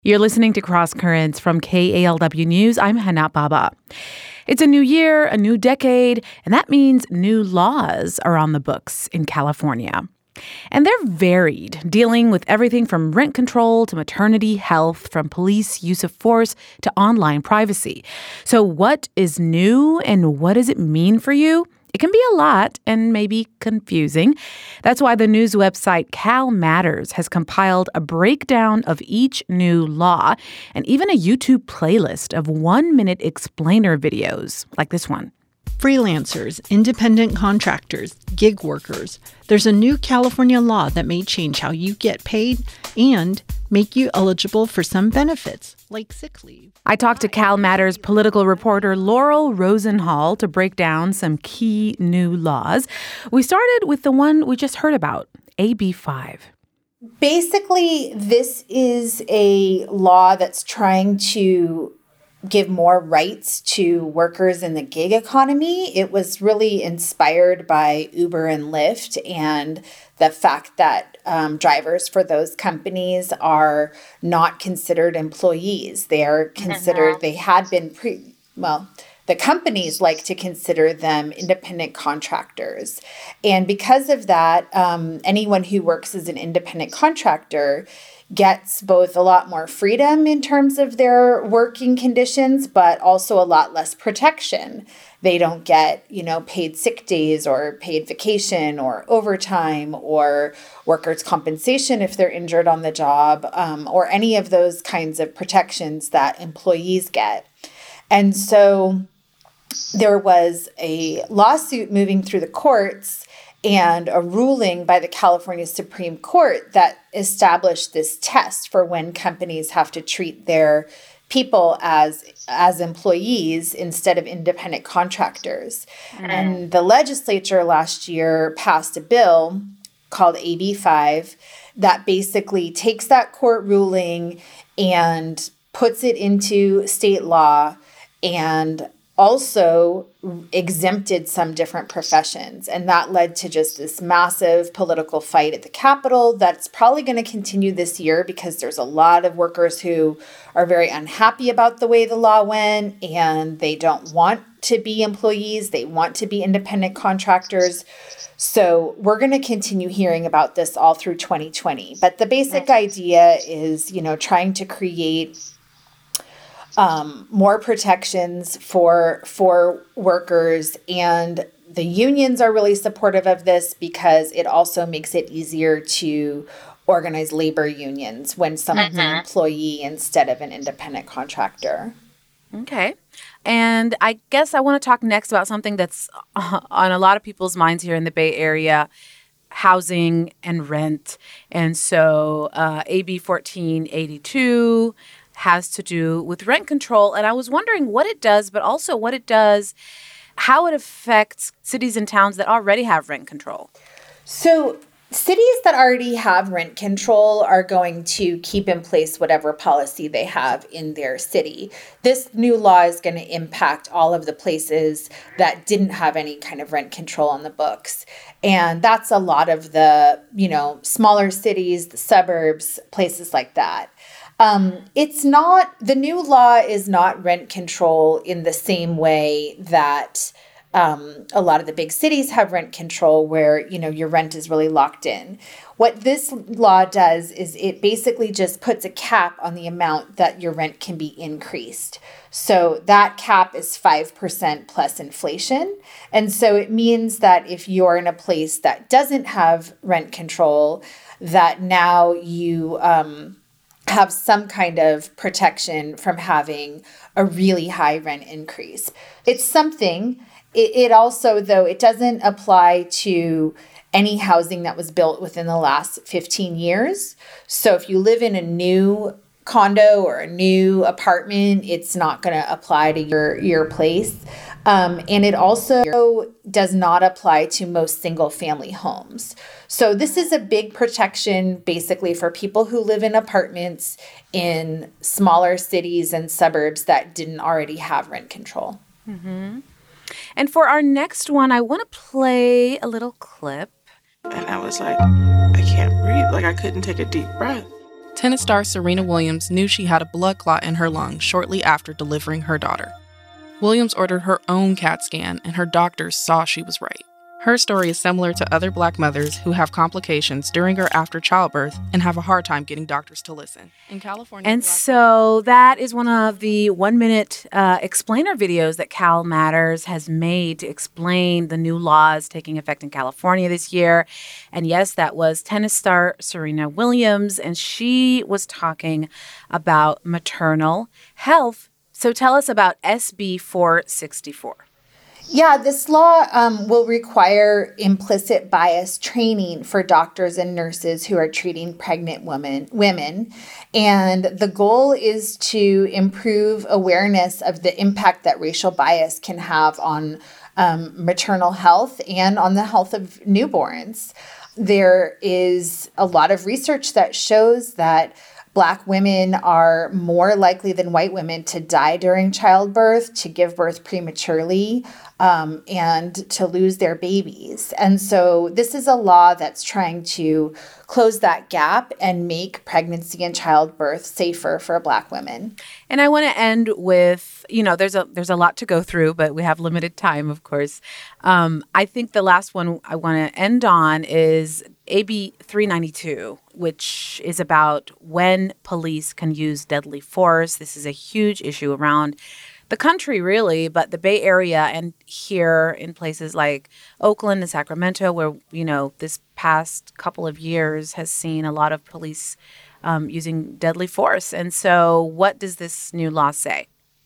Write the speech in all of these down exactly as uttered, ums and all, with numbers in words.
You're listening to Cross Currents from K A L W News. I'm Hana Baba. It's a new year, a new decade, and that means new laws are on the books in California. And they're varied, dealing with everything from rent control to maternity health, from police use of force to online privacy. So what is new and what does it mean for you? It can be a lot and maybe confusing. That's why the news website Cal Matters has compiled a breakdown of each new law and even a YouTube playlist of one-minute explainer videos like this one. Freelancers, independent contractors, gig workers. There's a new California law that may change how you get paid and make you eligible for some benefits, like sick leave. I talked to Cal Matters political reporter Laurel Rosenhall to break down some key new laws. We started with the one we just heard about, A B five. Basically, this is a law that's trying to give more rights to workers in the gig economy. It was really inspired by Uber and Lyft and the fact that um, drivers for those companies are not considered employees. They are considered, they had been pre, well, the companies like to consider them independent contractors. And because of that, um, anyone who works as an independent contractor gets both a lot more freedom in terms of their working conditions, but also a lot less protection. They don't get, you know, paid sick days or paid vacation or overtime or workers' compensation if they're injured on the job, um, or any of those kinds of protections that employees get. And so there was a lawsuit moving through the courts and a ruling by the California Supreme Court that established this test for when companies have to treat their people as as employees instead of independent contractors. Mm. And the legislature last year passed a bill called A B five that basically takes that court ruling and puts it into state law and also exempted some different professions. And that led to just this massive political fight at the Capitol that's probably going to continue this year because there's a lot of workers who are very unhappy about the way the law went and they don't want to be employees. They want to be independent contractors. So we're going to continue hearing about this all through twenty twenty. But the basic idea is, you know, trying to create Um, more protections for for workers, and the unions are really supportive of this because it also makes it easier to organize labor unions when someone's mm-hmm. an employee instead of an independent contractor. Okay. And I guess I want to talk next about something that's uh, on a lot of people's minds here in the Bay Area, housing and rent. And so uh, A B fourteen eighty-two has to do with rent control. And I was wondering what it does, but also what it does, how it affects cities and towns that already have rent control. So cities that already have rent control are going to keep in place whatever policy they have in their city. This new law is going to impact all of the places that didn't have any kind of rent control on the books. And that's a lot of the, you know, smaller cities, the suburbs, places like that. Um, it's not, the new law is not rent control in the same way that um, a lot of the big cities have rent control where, you know, your rent is really locked in. What this law does is it basically just puts a cap on the amount that your rent can be increased. So that cap is five percent plus inflation. And so it means that if you're in a place that doesn't have rent control, that now you um, have some kind of protection from having a really high rent increase. It's something. It, it also, though, it doesn't apply to any housing that was built within the last fifteen years. So if you live in a new condo or a new apartment, it's not going to apply to your, your place. Um, and it also does not apply to most single family homes. So this is a big protection basically for people who live in apartments in smaller cities and suburbs that didn't already have rent control. Mm-hmm. And for our next one, I want to play a little clip. And I was like, I can't breathe. Like I couldn't take a deep breath. Tennis star Serena Williams knew she had a blood clot in her lung shortly after delivering her daughter. Williams ordered her own CAT scan, and her doctors saw she was right. Her story is similar to other Black mothers who have complications during or after childbirth and have a hard time getting doctors to listen. In California, and so that is one of the one-minute uh, explainer videos that Cal Matters has made to explain the new laws taking effect in California this year. And yes, that was tennis star Serena Williams, and she was talking about maternal health. So tell us about S B four sixty-four. Yeah, this law um, will require implicit bias training for doctors and nurses who are treating pregnant women. women. And the goal is to improve awareness of the impact that racial bias can have on um, maternal health and on the health of newborns. There is a lot of research that shows that Black women are more likely than white women to die during childbirth, to give birth prematurely, um, and to lose their babies. And so this is a law that's trying to close that gap and make pregnancy and childbirth safer for Black women. And I want to end with, you know, there's a there's a lot to go through, but we have limited time, of course. Um, I think the last one I want to end on is A B three ninety-two, which is about when police can use deadly force. This is a huge issue around the country, really, but the Bay Area and here in places like Oakland and Sacramento, where, you know, this past couple of years has seen a lot of police um, using deadly force. And so what does this new law say?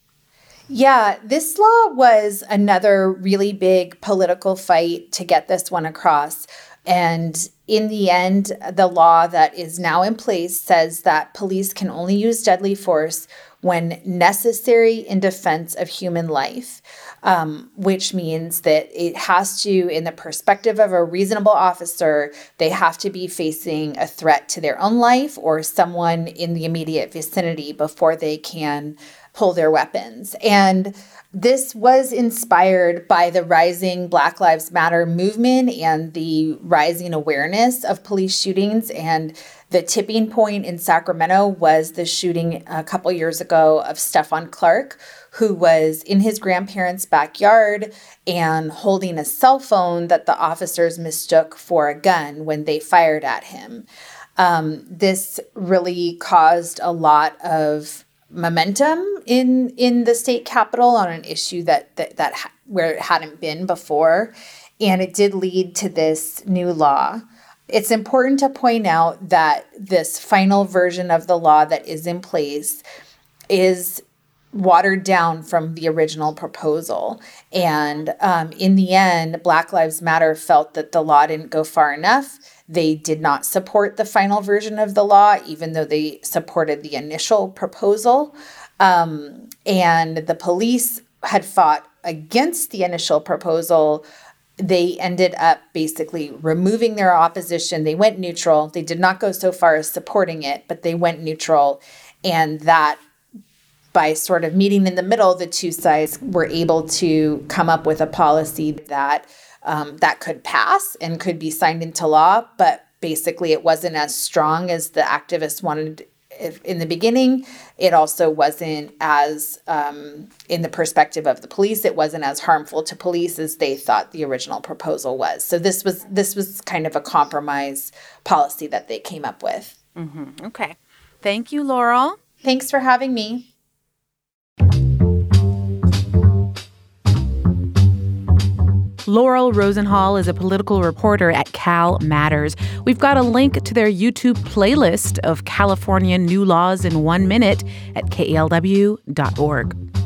Yeah, this law was another really big political fight to get this one across. And in the end, the law that is now in place says that police can only use deadly force when necessary in defense of human life, um, which means that it has to, in the perspective of a reasonable officer, they have to be facing a threat to their own life or someone in the immediate vicinity before they can pull their weapons. And this was inspired by the rising Black Lives Matter movement and the rising awareness of police shootings. And the tipping point in Sacramento was the shooting a couple years ago of Stephon Clark, who was in his grandparents' backyard and holding a cell phone that the officers mistook for a gun when they fired at him. Um, this really caused a lot of momentum in in the state capitol on an issue that that, that ha- where it hadn't been before, and it did lead to this new law. It's important to point out that this final version of the law that is in place is watered down from the original proposal. And um, in the end, Black Lives Matter felt that the law didn't go far enough. They did not support the final version of the law, even though they supported the initial proposal. Um, and the police had fought against the initial proposal. They ended up basically removing their opposition. They went neutral. They did not go so far as supporting it, but they went neutral. And that, by sort of meeting in the middle, the two sides were able to come up with a policy that Um, that could pass and could be signed into law, but basically it wasn't as strong as the activists wanted in the beginning. It also wasn't as, um, in the perspective of the police, it wasn't as harmful to police as they thought the original proposal was. So this was this was kind of a compromise policy that they came up with. Mm-hmm. Okay. Thank you, Laurel. Thanks for having me. Laurel Rosenhall is a political reporter at Cal Matters. We've got a link to their YouTube playlist of California new laws in one minute at K A L W dot org.